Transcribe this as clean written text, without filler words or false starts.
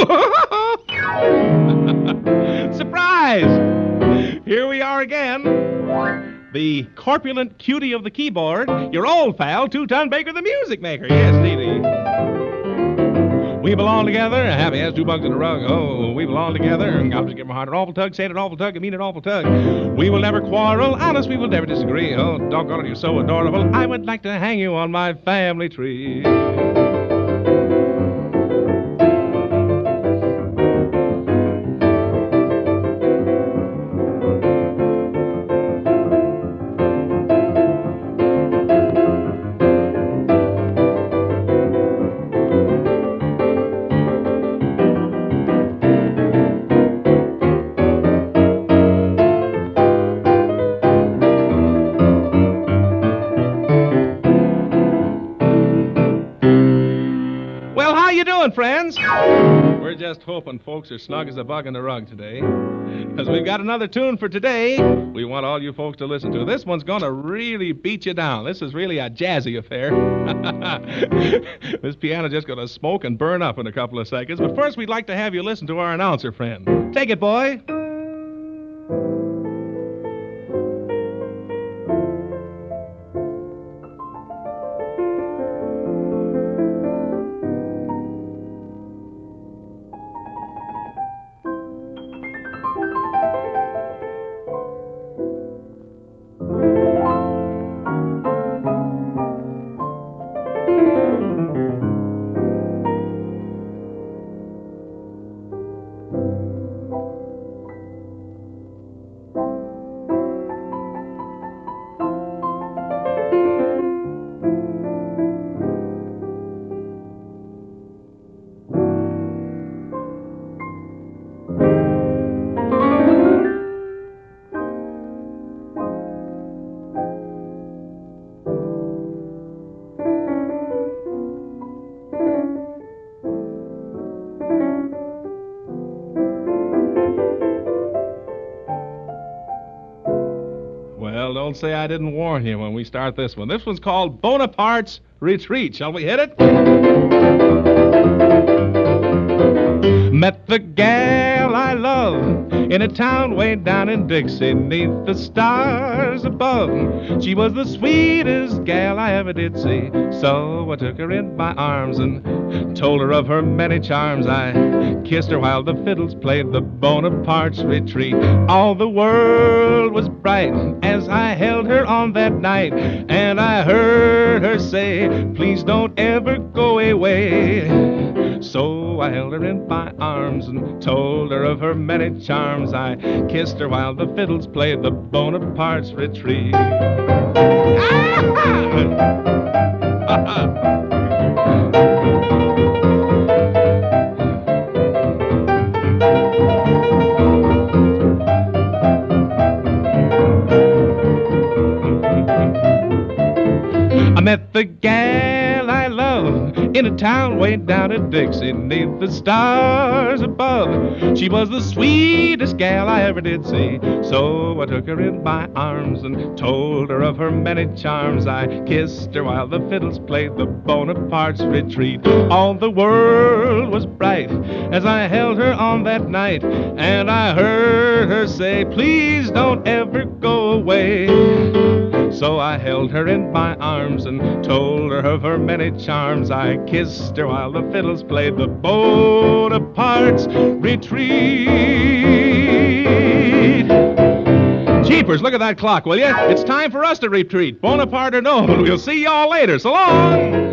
Surprise! Here we are again. The corpulent cutie of the keyboard, your old pal, Two-Ton Baker the music maker. Yes, indeed. We belong together, happy as two bugs in a rug. Oh, we belong together. I'll just give my heart an awful tug, say it an awful tug, I mean an awful tug. We will never quarrel, honest, we will never disagree. Oh, doggone it, you're so adorable. I would like to hang you on my family tree. Friends, we're just hoping folks are snug as a bug in the rug today, because we've got another tune for today we want all you folks to listen to. This one's going to really beat you down. This is really a jazzy affair. This piano's just going to smoke and burn up in a couple of seconds, but first we'd like to have you listen to our announcer friend. Take it, boy. Well, don't say I didn't warn you when we start this one. This one's called Bonaparte's Retreat. Shall we hit it? Met the gal I love in a town way down in Dixie, 'neath the stars above. She was the sweetest gal I ever did see, so I took her in my arms and told her of her many charms. I kissed her while the fiddles played the Bonaparte's Retreat. All the world was bright as I held her on that night, and I heard her say, please don't ever go away. So I held her in my arms and told her of her many charms. I kissed her while the fiddles played the Bonaparte's Retreat. I met the gal I love in a town way down in Dixie, 'neath the stars above. She was the sweetest gal I ever did see, so I took her in my arms and told her of her many charms. I kissed her while the fiddles played the Bonaparte's Retreat. All the world was bright as I held her on that night, and I heard her say, please don't ever go away. So I held her in my arms and told her of her many charms. I kissed her while the fiddles played the Bonaparte's Retreat. Jeepers, look at that clock, will you? It's time for us to retreat. Bonaparte or no, we'll see y'all later. So long!